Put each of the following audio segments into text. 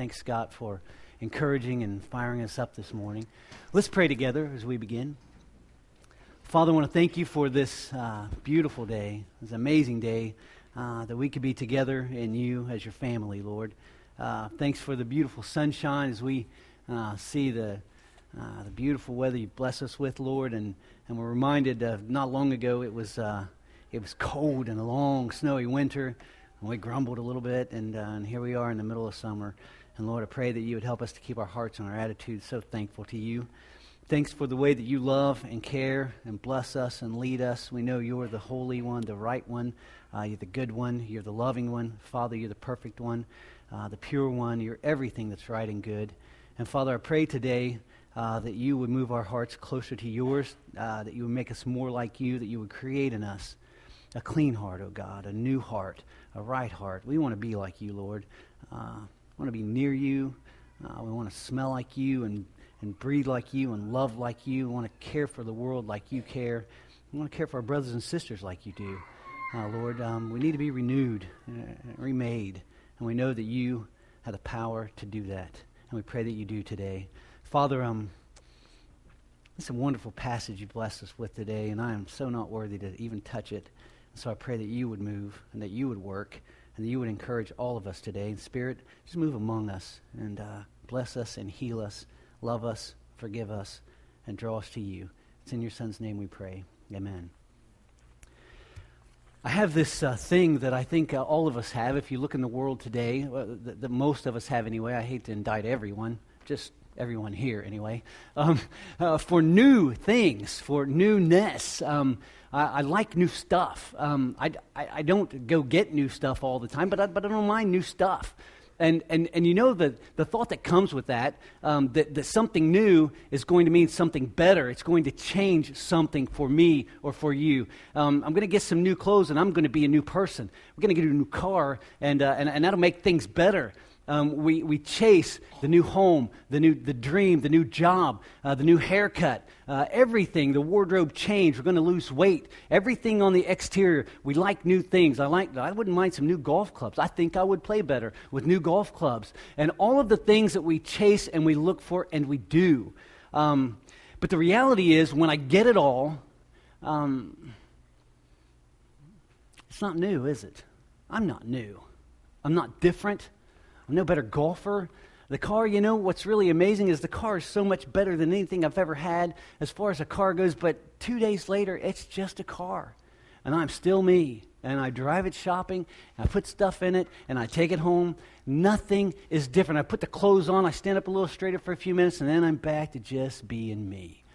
Thanks, Scott, for encouraging and firing us up this morning. Let's pray together as we begin. Father, I want to thank you for this beautiful day, this amazing day, that we could be together in you as your family, Lord. Thanks for the beautiful sunshine as we see the beautiful weather you bless us with, Lord. And we're reminded of not long ago it was cold and a long snowy winter, and we grumbled a little bit, and here we are in the middle of summer. And Lord, I pray that you would help us to keep our hearts and our attitudes so thankful to you. Thanks for the way that you love and care and bless us and lead us. We know you're the holy one, the right one. You're the good one. You're the loving one. Father, you're the perfect one, the pure one. You're everything that's right and good. And Father, I pray today that you would move our hearts closer to yours, that you would make us more like you, that you would create in us a clean heart, oh God, a new heart, a right heart. We want to be like you, Lord. We want to be near you. We want to smell like you and breathe like you and love like you. We want to care for the world like you care. We want to care for our brothers and sisters like you do. Lord, we need to be renewed, remade, and we know that you have the power to do that. And we pray that you do today. Father, it's a wonderful passage you blessed us with today, and I am so not worthy to even touch it. So I pray that you would move and that you would work and that you would encourage all of us today. And Spirit, just move among us and bless us and heal us, love us, forgive us, and draw us to you. It's in your Son's name we pray. Amen. I have this thing that I think all of us have. If you look in the world today, that most of us have anyway. I hate to indict everyone, just everyone here anyway. For new things, for newness. I like new stuff. I don't go get new stuff all the time, but I don't mind new stuff. And you know the thought that comes with that something new is going to mean something better. It's going to change something for me or for you. I'm going to get some new clothes, and I'm going to be a new person. We're going to get a new car, and that'll make things better. We chase the new home, the dream, the new job, the new haircut, everything, the wardrobe change. We're going to lose weight. Everything on the exterior, we like new things. I wouldn't mind some new golf clubs. I think I would play better with new golf clubs. And all of the things that we chase and we look for and we do. But the reality is, when I get it all, it's not new, is it? I'm not new. I'm not different. I'm no better golfer. The car, what's really amazing is the car is so much better than anything I've ever had as far as a car goes, but 2 days later, it's just a car. And I'm still me. And I drive it shopping, and I put stuff in it, and I take it home. Nothing is different. I put the clothes on, I stand up a little straighter for a few minutes, and then I'm back to just being me.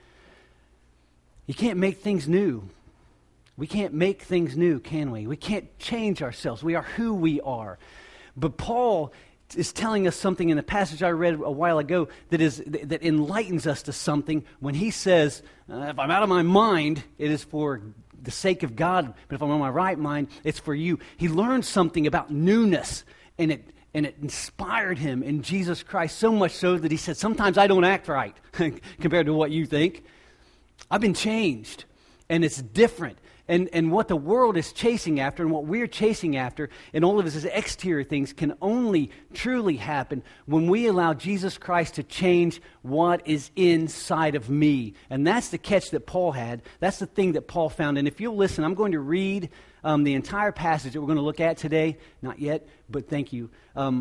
You can't make things new. We can't make things new, can we? We can't change ourselves. We are who we are. But Paul is telling us something in the passage I read a while ago that enlightens us to something when he says, if I'm out of my mind, it is for the sake of God, but if I'm on my right mind, it's for you. He learned something about newness, and it inspired him in Jesus Christ, so much so that he said, sometimes I don't act right compared to what you think. I've been changed, and it's different. And what the world is chasing after and what we're chasing after and all of this exterior things can only truly happen when we allow Jesus Christ to change what is inside of me. And that's the catch that Paul had. That's the thing that Paul found. And if you'll listen, I'm going to read the entire passage that we're going to look at today. Not yet, but thank you.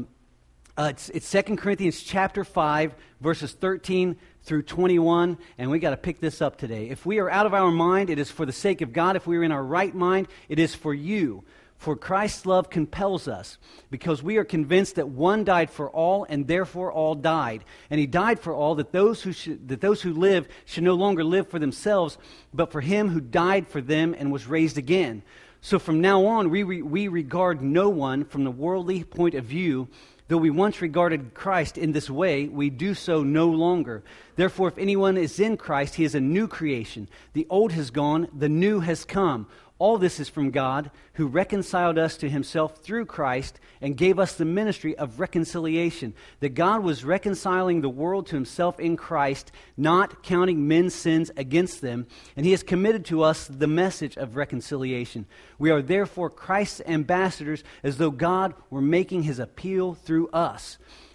It's 2 Corinthians chapter 5, verses 13 through 21, and we got to pick this up today. If we are out of our mind, it is for the sake of God. If we are in our right mind, it is for you. For Christ's love compels us, because we are convinced that one died for all, and therefore all died. And he died for all, that those who live should no longer live for themselves, but for him who died for them and was raised again. So from now on, we regard no one from the worldly point of view. Though we once regarded Christ in this way, we do so no longer. Therefore, if anyone is in Christ, he is a new creation. The old has gone, the new has come. All this is from God, who reconciled us to himself through Christ and gave us the ministry of reconciliation. That God was reconciling the world to himself in Christ, not counting men's sins against them. And he has committed to us the message of reconciliation. We are therefore Christ's ambassadors, as though God were making his appeal through us.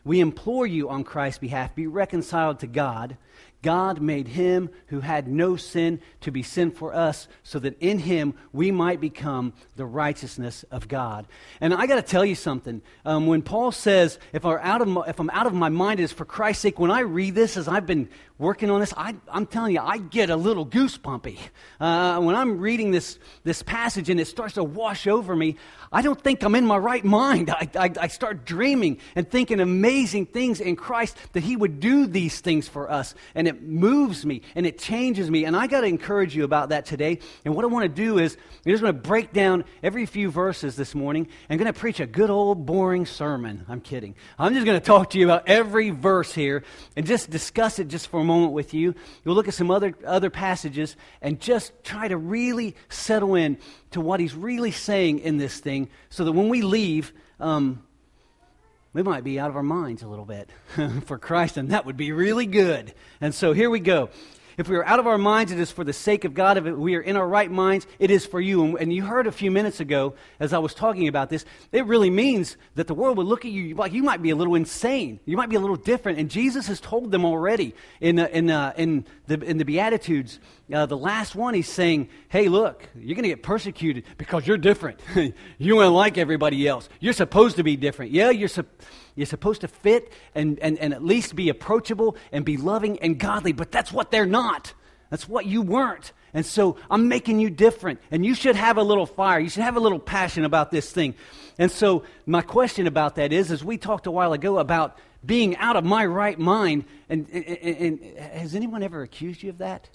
We implore you on Christ's behalf, be reconciled to God. God made him who had no sin to be sin for us, so that in him we might become the righteousness of God. And I got to tell you something. When Paul says, if I'm out of my mind, it is for Christ's sake, when I read this, as I've been working on this, I'm telling you, I get a little goosebumpy. When I'm reading this passage and it starts to wash over me, I don't think I'm in my right mind. I start dreaming and thinking amazing things in Christ, that he would do these things for us. And it moves me and it changes me. And I got to encourage you about that today. And what I want to do is, I'm just going to break down every few verses this morning and going to preach a good old boring sermon. I'm kidding. I'm just going to talk to you about every verse here and just discuss it just for a moment with you. We'll look at some other passages and just try to really settle in to what he's really saying in this thing, so that when we leave, we might be out of our minds a little bit for Christ, and that would be really good. And so here we go. If we are out of our minds, it is for the sake of God. If we are in our right minds, it is for you. And you heard a few minutes ago, as I was talking about this, it really means that the world would look at you like you might be a little insane. You might be a little different. And Jesus has told them already in the Beatitudes. The last one, he's saying, hey, look, you're going to get persecuted because you're different. You aren't like everybody else. You're supposed to be different. Yeah, you're supposed to fit and at least be approachable and be loving and godly, but that's what they're not. That's what you weren't. And so I'm making you different, and you should have a little fire. You should have a little passion about this thing. And so my question about that is, as we talked a while ago about being out of my right mind, and has anyone ever accused you of that?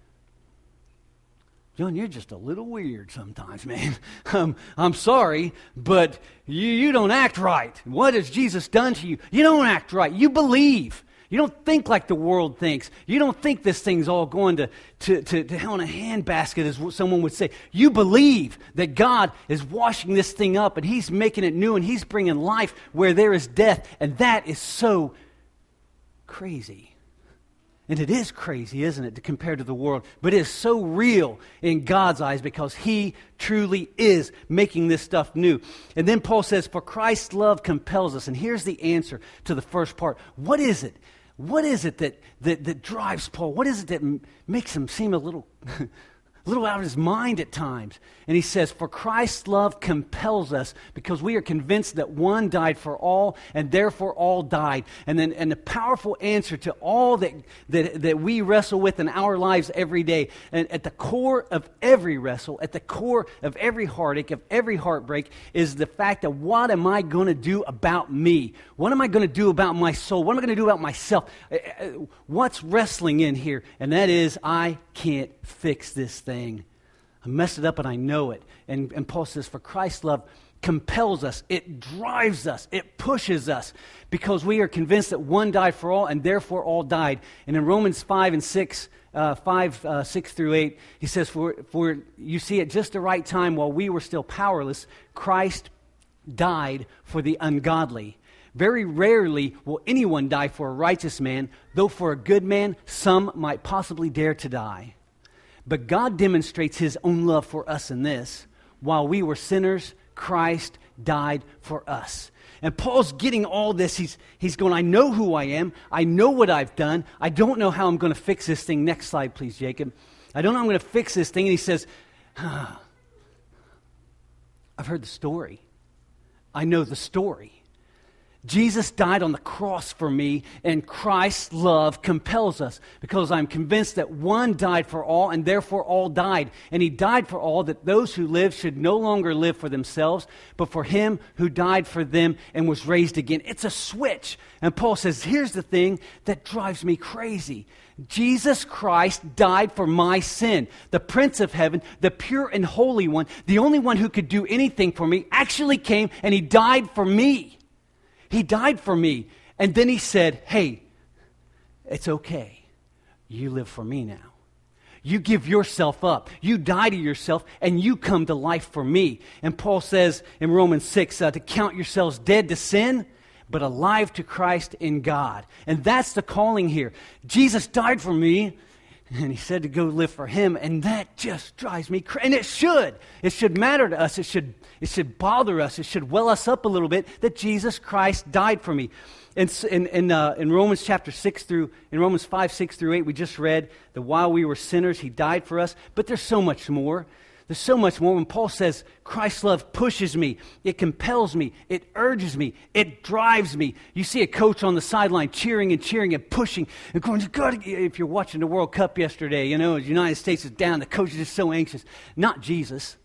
John, you're just a little weird sometimes, man. I'm sorry, but you don't act right. What has Jesus done to you? You don't act right. You believe. You don't think like the world thinks. You don't think this thing's all going to hell in a handbasket, as someone would say. You believe that God is washing this thing up, and he's making it new, and he's bringing life where there is death. And that is so crazy. And it is crazy, isn't it, to compare to the world? But it is so real in God's eyes, because he truly is making this stuff new. And then Paul says, for Christ's love compels us. And here's the answer to the first part. What is it? What is it that drives Paul? What is it that makes him seem a little out of his mind at times? And he says, for Christ's love compels us, because we are convinced that one died for all, and therefore all died. And the powerful answer to all that we wrestle with in our lives every day, and at the core of every wrestle, at the core of every heartache, of every heartbreak, is the fact that what am I going to do about me? What am I going to do about my soul? What am I going to do about myself? What's wrestling in here? And that is, I can't fix this thing. I messed it up and I know it. And Paul says, for Christ's love compels us. It drives us. It pushes us, because we are convinced that one died for all, and therefore all died. And in Romans 6 through 8, he says, for you see, at just the right time, while we were still powerless, Christ died for the ungodly. Very rarely will anyone die for a righteous man, though for a good man, some might possibly dare to die. But God demonstrates his own love for us in this: while we were sinners, Christ died for us. And Paul's getting all this. He's going, I know who I am. I know what I've done. I don't know how I'm going to fix this thing. Next slide, please, Jacob. I don't know how I'm going to fix this thing. And he says, I've heard the story. I know the story. Jesus died on the cross for me, and Christ's love compels us, because I'm convinced that one died for all, and therefore all died. And he died for all, that those who live should no longer live for themselves, but for him who died for them and was raised again. It's a switch. And Paul says, here's the thing that drives me crazy. Jesus Christ died for my sin. The Prince of Heaven, the pure and holy one, the only one who could do anything for me, actually came and he died for me. He died for me. And then he said, hey, it's okay. You live for me now. You give yourself up. You die to yourself, and you come to life for me. And Paul says in Romans 6, to count yourselves dead to sin, but alive to Christ in God. And that's the calling here. Jesus died for me And he said to go live for him, and that just drives me crazy. And it should. It should matter to us. It should bother us. It should well us up a little bit that Jesus Christ died for me. In Romans chapter 6 through, in Romans 5, 6 through 8, we just read that while we were sinners, he died for us. But there's so much more. There's so much more. When Paul says, Christ's love pushes me, it compels me, it urges me, it drives me. You see a coach on the sideline cheering and pushing and going, if you're watching the World Cup yesterday, the United States is down, the coach is just so anxious. Not Jesus.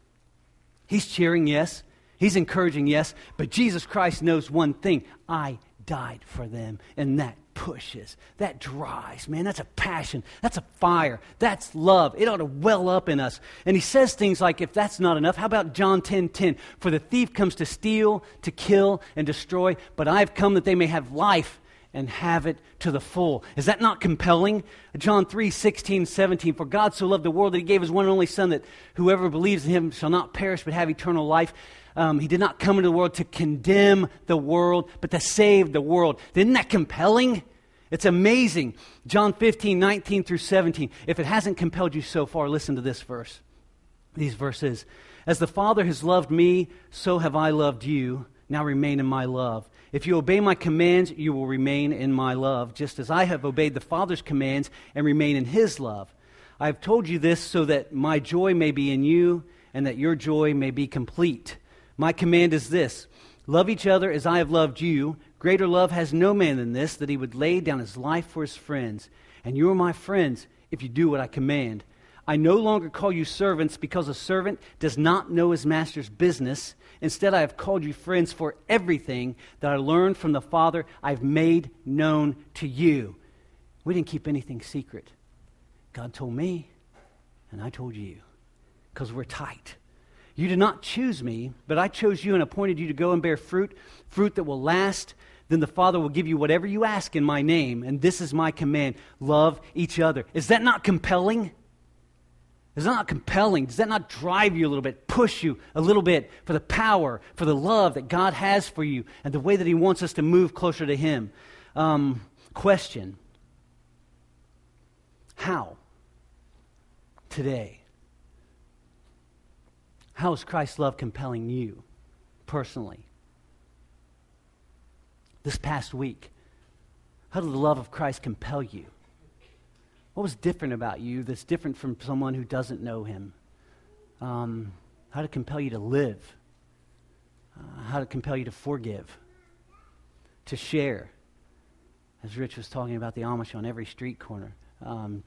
He's cheering, yes. He's encouraging, yes. But Jesus Christ knows one thing. I died for them, and that pushes, that drives, man. That's a passion, that's a fire, that's love. It ought to well up in us. And he says things like, if that's not enough, how about John 10:10? For the thief comes to steal, to kill, and destroy, but I've come that they may have life and have it to the full. Is that not compelling? John 3:16, 17, for God so loved the world that he gave his one and only Son, that whoever believes in him shall not perish but have eternal life. He did not come into the world to condemn the world, but to save the world. Isn't that compelling? It's amazing. John 15, 19 through 17. If it hasn't compelled you so far, listen to this verse. These verses. As the Father has loved me, so have I loved you. Now remain in my love. If you obey my commands, you will remain in my love, just as I have obeyed the Father's commands and remain in his love. I have told you this so that my joy may be in you and that your joy may be complete. My command is this, love each other as I have loved you. Greater love has no man than this, that he would lay down his life for his friends. And you are my friends if you do what I command. I no longer call you servants, because a servant does not know his master's business. Instead, I have called you friends, for everything that I learned from the Father I've made known to you. We didn't keep anything secret. God told me, and I told you, because we're tight. You did not choose me, but I chose you and appointed you to go and bear fruit that will last. Then the Father will give you whatever you ask in my name, and this is my command, love each other. Is that not compelling? Is that not compelling? Does that not drive you a little bit, push you a little bit for the power, for the love that God has for you, and the way that he wants us to move closer to him? Question. How? Today. How is Christ's love compelling you personally? This past week, how did the love of Christ compel you? What was different about you that's different from someone who doesn't know him? How did it compel you to live? How did it compel you to forgive? To share? As Rich was talking about the Amish on every street corner. For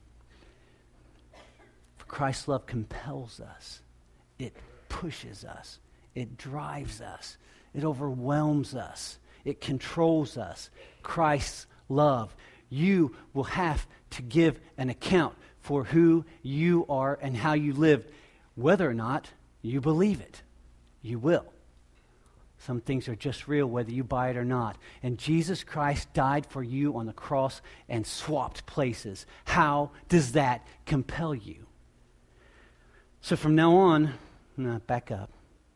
Christ's love compels us. It pushes us. It drives us. It overwhelms us. It controls us. Christ's love. You will have to give an account for who you are and how you live, whether or not you believe it. You will. Some things are just real whether you buy it or not. And Jesus Christ died for you on the cross and swapped places. How does that compel you? So from now on, back up.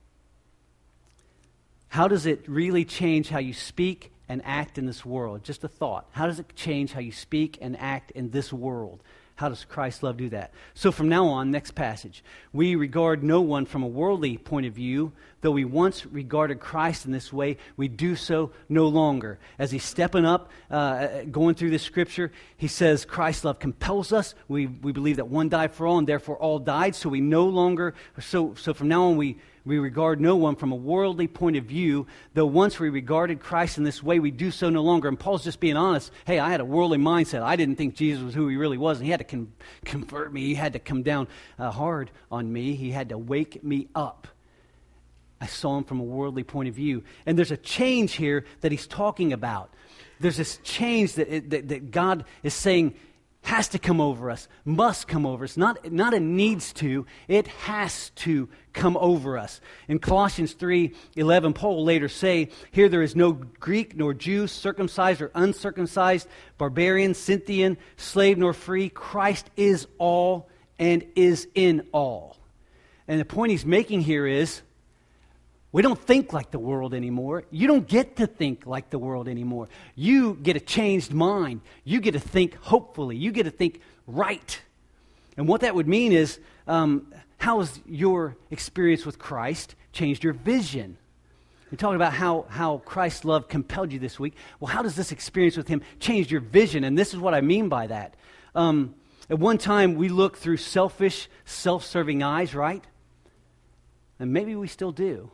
How does it really change how you speak and act in this world? Just a thought. How does it change how you speak and act in this world? How does Christ's love do that? So from now on, next passage. We regard no one from a worldly point of view. Though we once regarded Christ in this way, we do so no longer. As he's stepping up, going through this scripture, he says Christ's love compels us. We believe that one died for all, and therefore all died. So we no longer, so from now on we regard no one from a worldly point of view. Though once we regarded Christ in this way, we do so no longer. And Paul's just being honest. Hey, I had a worldly mindset. I didn't think Jesus was who he really was. And he had to convert me. He had to come down hard on me. He had to wake me up. I saw him from a worldly point of view. And there's a change here that he's talking about. There's this change that God is saying has to come over us, must come over us. Not it needs to, it has to come over us. In Colossians 3:11, Paul will later say, here there is no Greek nor Jew, circumcised or uncircumcised, barbarian, Scythian, slave nor free. Christ is all and is in all. And the point he's making here is, We don't think like the world anymore. You don't get to think like the world anymore. You get a changed mind. You get to think hopefully. You get to think right. And what that would mean is, how has your experience with Christ changed your vision? We're talking about how Christ's love compelled you this week. Well, how does this experience with Him change your vision? And this is what I mean by that. At one time, we looked through selfish, self-serving eyes, right? And maybe we still do.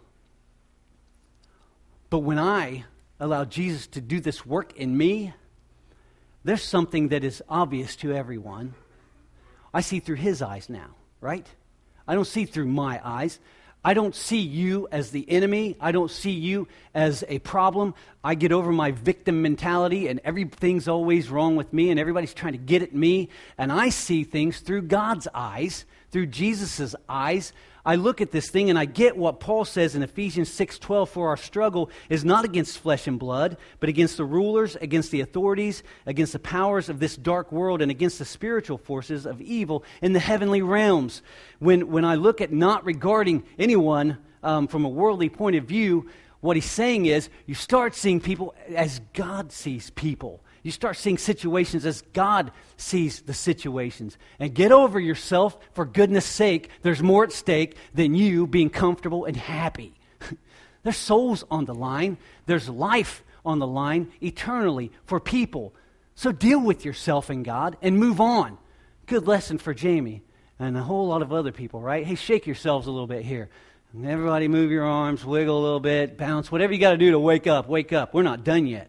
But when I allow Jesus to do this work in me, there's something that is obvious to everyone. I see through His eyes now, right? I don't see through my eyes. I don't see you as the enemy. I don't see you as a problem. I get over my victim mentality and everything's always wrong with me and everybody's trying to get at me. And I see things through God's eyes, through Jesus' eyes. I look at this thing and I get what Paul says in Ephesians 6:12, for our struggle is not against flesh and blood, but against the rulers, against the authorities, against the powers of this dark world, and against the spiritual forces of evil in the heavenly realms. When I look at not regarding anyone from a worldly point of view, what he's saying is you start seeing people as God sees people. You start seeing situations as God sees the situations. And get over yourself, for goodness sake. There's more at stake than you being comfortable and happy. There's souls on the line. There's life on the line eternally for people. So deal with yourself and God and move on. Good lesson for Jamie and a whole lot of other people, right? Hey, shake yourselves a little bit here. Everybody move your arms, wiggle a little bit, bounce, whatever you got to do to wake up, wake up. We're not done yet.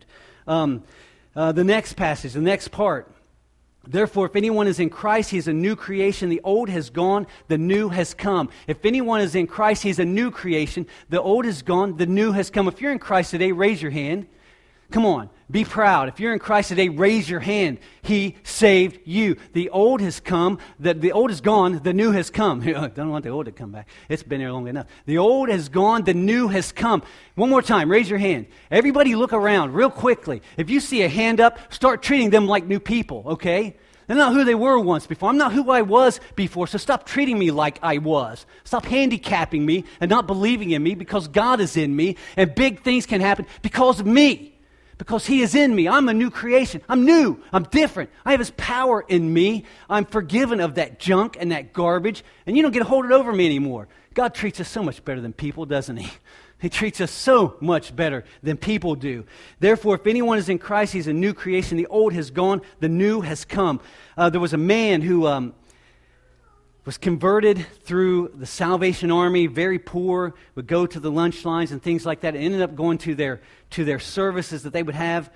The next passage, the next part. Therefore, if anyone is in Christ, he is a new creation. The old has gone, the new has come. If anyone is in Christ, he's a new creation. The old is gone, the new has come. If you're in Christ today, raise your hand. Come on, be proud. If you're in Christ today, raise your hand. He saved you. The old has come, the old is gone, the new has come. I don't want the old to come back. It's been there long enough. The old has gone, the new has come. One more time, raise your hand. Everybody look around real quickly. If you see a hand up, start treating them like new people, okay? They're not who they were once before. I'm not who I was before, so stop treating me like I was. Stop handicapping me and not believing in me because God is in me, and big things can happen because of me. Because He is in me. I'm a new creation. I'm new. I'm different. I have His power in me. I'm forgiven of that junk and that garbage. And you don't get to hold it over me anymore. God treats us so much better than people, doesn't He? He treats us so much better than people do. Therefore, if anyone is in Christ, he's a new creation. The old has gone. The new has come. There was a man who was converted through the Salvation Army, very poor, would go to the lunch lines and things like that, and ended up going to their services that they would have,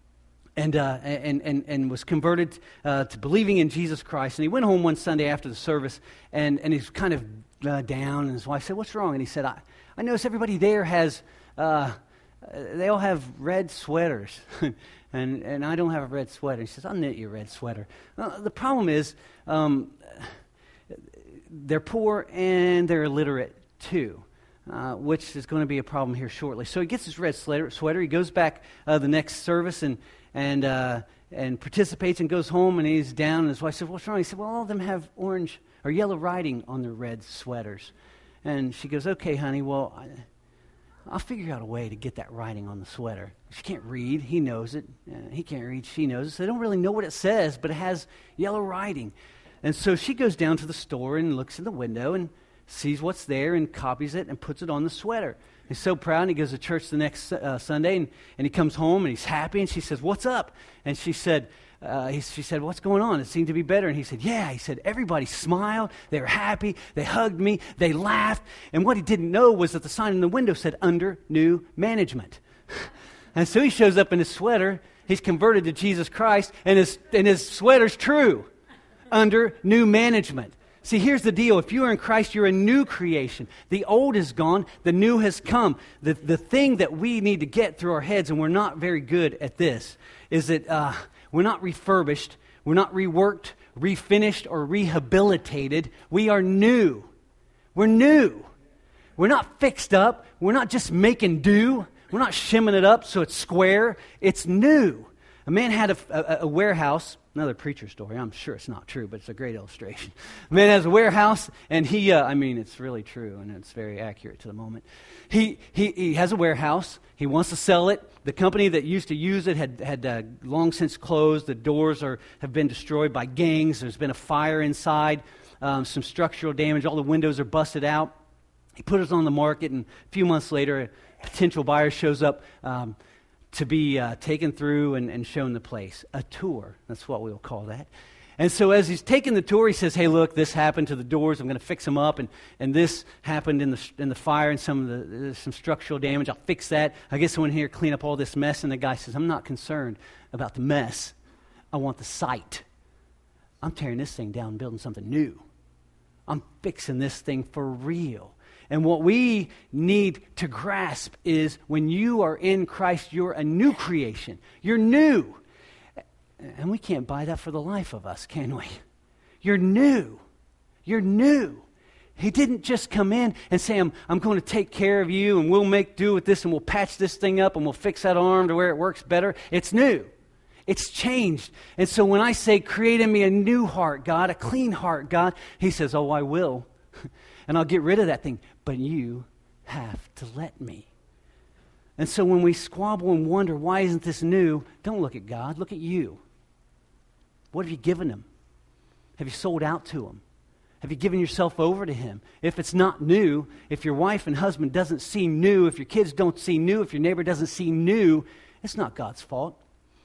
and was converted to believing in Jesus Christ. And he went home one Sunday after the service, and he's kind of down, and his wife said, "What's wrong?" And he said, I notice everybody there has, they all have red sweaters, and I don't have a red sweater. He says, "I'll knit you a red sweater." The problem is, they're poor and they're illiterate too, which is going to be a problem here shortly. So he gets his red sweater. He goes back the next service and participates and goes home, and he's down. And his wife said, "What's wrong?" He said, "Well, all of them have orange or yellow writing on their red sweaters." And she goes, "Okay, honey, well, I'll figure out a way to get that writing on the sweater." She can't read. He knows it. He can't read. She knows it. So they don't really know what it says, but it has yellow writing. And so she goes down to the store and looks in the window and sees what's there and copies it and puts it on the sweater. He's so proud, and he goes to church the next Sunday, and he comes home, and he's happy, and she says, "What's up?" And she said, "What's going on? It seemed to be better." And he said, "Yeah." He said, "Everybody smiled. They were happy. They hugged me. They laughed." And what he didn't know was that the sign in the window said, "Under new management." And so he shows up in his sweater. He's converted to Jesus Christ, and his sweater's true. Under new management. See, here's the deal. If you are in Christ, you're a new creation. The old is gone. The new has come. The thing that we need to get through our heads, and we're not very good at this, is that we're not refurbished. We're not reworked, refinished, or rehabilitated. We are new. We're new. We're not fixed up. We're not just making do. We're not shimming it up so it's square. It's new. A man had a warehouse Another preacher story. I'm sure it's not true, but it's a great illustration. A man has a warehouse, and it's really true, and it's very accurate to the moment. He has a warehouse. He wants to sell it. The company that used to use it had long since closed. The doors have been destroyed by gangs. There's been a fire inside, some structural damage. All the windows are busted out. He put it on the market, and a few months later, a potential buyer shows up to be taken through and shown the place. A tour, that's what we'll call that. And so as he's taking the tour, he says, hey, look, this happened to the doors. I'm going to fix them up. And this happened in the fire and some structural damage. I'll fix that. I guess someone here clean up all this mess. And the guy says, I'm not concerned about the mess. I want the site. I'm tearing this thing down and building something new. I'm fixing this thing for real. And what we need to grasp is when you are in Christ, you're a new creation. You're new. And we can't buy that for the life of us, can we? You're new. You're new. He didn't just come in and say, I'm going to take care of you and we'll make do with this and we'll patch this thing up and we'll fix that arm to where it works better. It's new. It's changed. And so when I say, create in me a new heart, God, a clean heart, God, he says, oh, I will. And I'll get rid of that thing. But you have to let me. And so when we squabble and wonder, why isn't this new? Don't look at God. Look at you. What have you given him? Have you sold out to him? Have you given yourself over to him? If it's not new, if your wife and husband doesn't see new, if your kids don't see new, if your neighbor doesn't see new, it's not God's fault.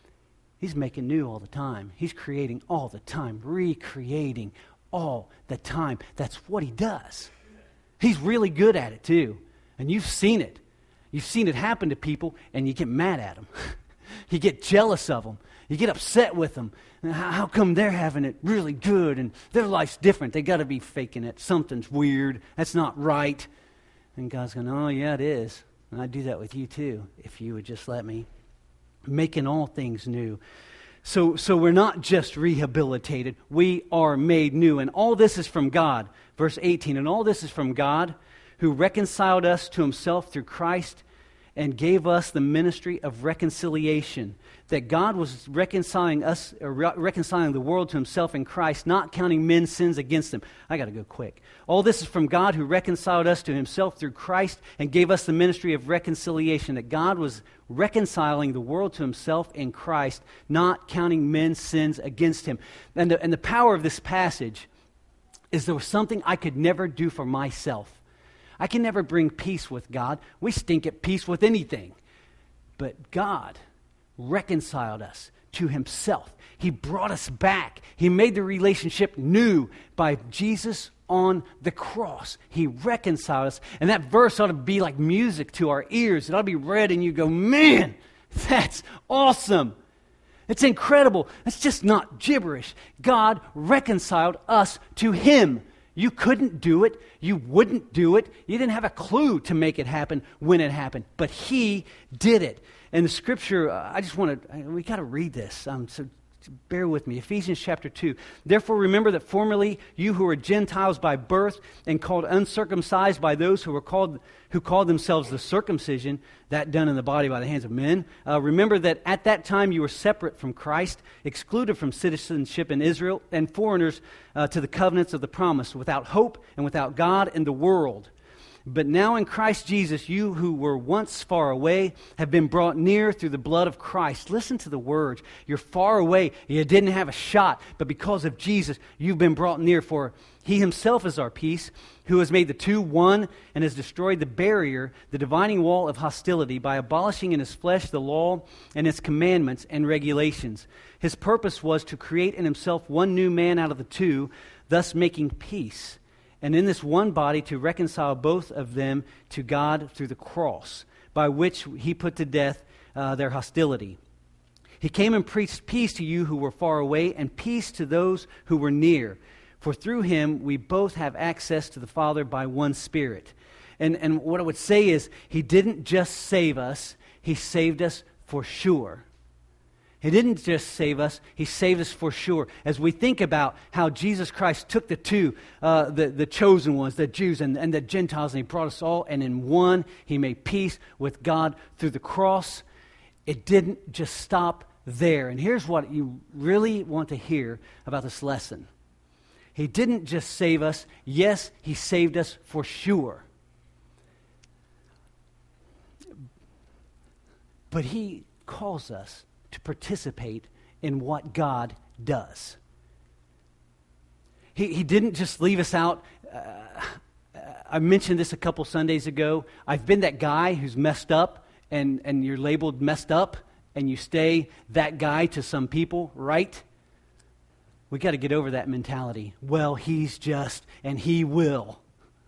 He's making new all the time. He's creating all the time, recreating all the time. That's what he does. He's really good at it too. And you've seen it. You've seen it happen to people and you get mad at them. You get jealous of them. You get upset with them. How come they're having it really good and their life's different? They got to be faking it. Something's weird. That's not right. And God's going, oh yeah, it is. And I'd do that with you too if you would just let me. Making all things new. So we're not just rehabilitated. We are made new. And all this is from God. Verse 18, and all this is from God who reconciled us to himself through Christ and gave us the ministry of reconciliation. That God was reconciling us, or reconciling the world to himself in Christ, not counting men's sins against them. I got to go quick. All this is from God who reconciled us to himself through Christ and gave us the ministry of reconciliation. That God was reconciling the world to himself in Christ, not counting men's sins against him. And the power of this passage is there was something I could never do for myself. I can never bring peace with God. We stink at peace with anything. But God reconciled us to himself. He brought us back. He made the relationship new by Jesus on the cross. He reconciled us. And that verse ought to be like music to our ears. It ought to be read and you go, man, that's awesome. It's incredible. It's just not gibberish. God reconciled us to him. You couldn't do it. You wouldn't do it. You didn't have a clue to make it happen when it happened. But he did it. And the scripture, we got to read this. So bear with me. Ephesians chapter 2. Therefore remember that formerly you who were Gentiles by birth and called uncircumcised by those who called themselves the circumcision, that done in the body by the hands of men. Remember that at that time you were separate from Christ, excluded from citizenship in Israel, and foreigners to the covenants of the promise, without hope and without God in the world. But now in Christ Jesus, you who were once far away have been brought near through the blood of Christ. Listen to the words. You're far away. You didn't have a shot. But because of Jesus, you've been brought near. For he himself is our peace, who has made the two one and has destroyed the barrier, the dividing wall of hostility, by abolishing in his flesh the law and its commandments and regulations. His purpose was to create in himself one new man out of the two, thus making peace. And in this one body to reconcile both of them to God through the cross, by which he put to death their hostility. He came and preached peace to you who were far away, and peace to those who were near. For through him we both have access to the Father by one Spirit. And what I would say is, he didn't just save us, he saved us for sure. He didn't just save us, he saved us for sure. As we think about how Jesus Christ took the two, the chosen ones, the Jews and the Gentiles, and he brought us all, and in one, he made peace with God through the cross. It didn't just stop there. And here's what you really want to hear about this lesson. He didn't just save us. Yes, He saved us for sure. But He calls us to participate in what God does. He didn't just leave us out. I mentioned this a couple Sundays ago. I've been that guy who's messed up, and you're labeled messed up, and you stay that guy to some people, right? We got to get over that mentality. Well, he's just, and he will.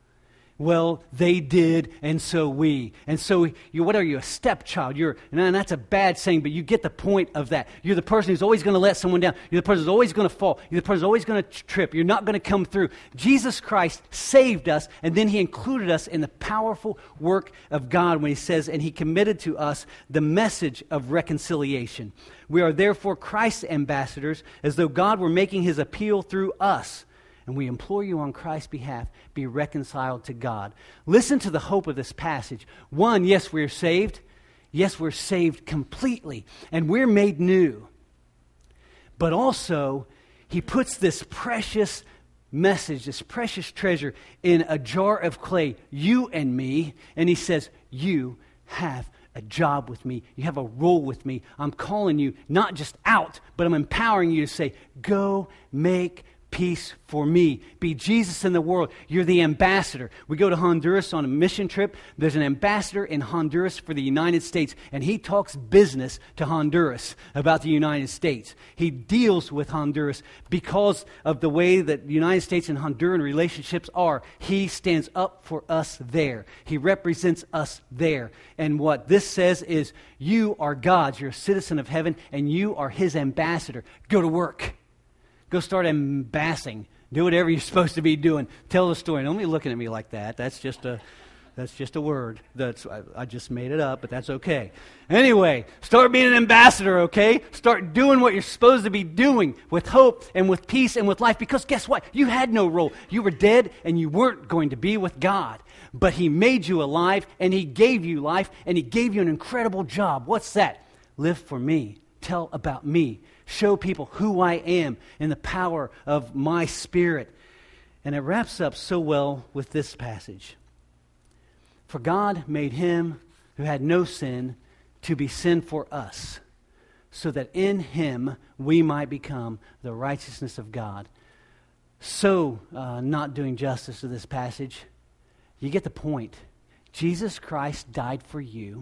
Well, they did, and so we. And so, what are you, a stepchild? And that's a bad saying, but you get the point of that. You're the person who's always going to let someone down. You're the person who's always going to fall. You're the person who's always going to trip. You're not going to come through. Jesus Christ saved us, and then He included us in the powerful work of God when He says, and He committed to us the message of reconciliation. We are therefore Christ's ambassadors, as though God were making His appeal through us. And we implore you on Christ's behalf, be reconciled to God. Listen to the hope of this passage. One, yes, we're saved. Yes, we're saved completely. And we're made new. But also, He puts this precious message, this precious treasure in a jar of clay, you and me. And He says, you have a job with me. You have a role with me. I'm calling you not just out, but I'm empowering you to say, go make peace for me. Be Jesus in the world. You're the ambassador. We go to Honduras on a mission trip. There's an ambassador in Honduras for the United States, and he talks business to Honduras about the United States. He deals with Honduras because of the way that the United States and Honduran relationships are. He stands up for us there. He represents us there. And what this says is, you are God's. You're a citizen of heaven, and you are His ambassador. Go to work. Go start embassing. Do whatever you're supposed to be doing. Tell the story. Don't be looking at me like that. That's just a word. I just made it up, but that's okay. Anyway, start being an ambassador, okay? Start doing what you're supposed to be doing with hope and with peace and with life. Because guess what? You had no role. You were dead and you weren't going to be with God. But He made you alive and He gave you life and He gave you an incredible job. What's that? Live for me. Tell about me. Show people who I am in the power of my Spirit. And it wraps up so well with this passage. For God made Him who had no sin to be sin for us, so that in Him we might become the righteousness of God. So, not doing justice to this passage, you get the point. Jesus Christ died for you.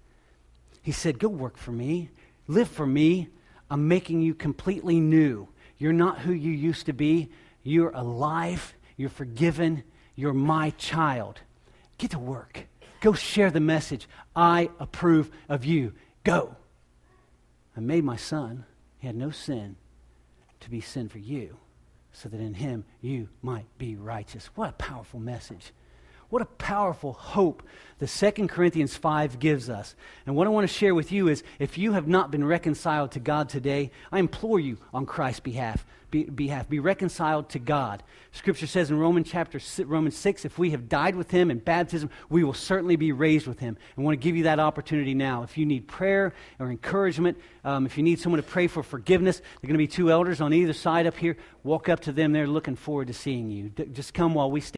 He said, go work for me. Live for me. I'm making you completely new. You're not who you used to be. You're alive. You're forgiven. You're my child. Get to work. Go share the message. I approve of you. Go. I made my Son, He had no sin, to be sin for you, so that in Him you might be righteous. What a powerful message. What a powerful hope the 2 Corinthians 5 gives us. And what I want to share with you is, if you have not been reconciled to God today, I implore you on Christ's behalf, be reconciled to God. Scripture says in Romans 6, if we have died with Him in baptism, we will certainly be raised with Him. I want to give you that opportunity now. If you need prayer or encouragement, if you need someone to pray for forgiveness, there are going to be two elders on either side up here. Walk up to them. They're looking forward to seeing you. Just come while we stand.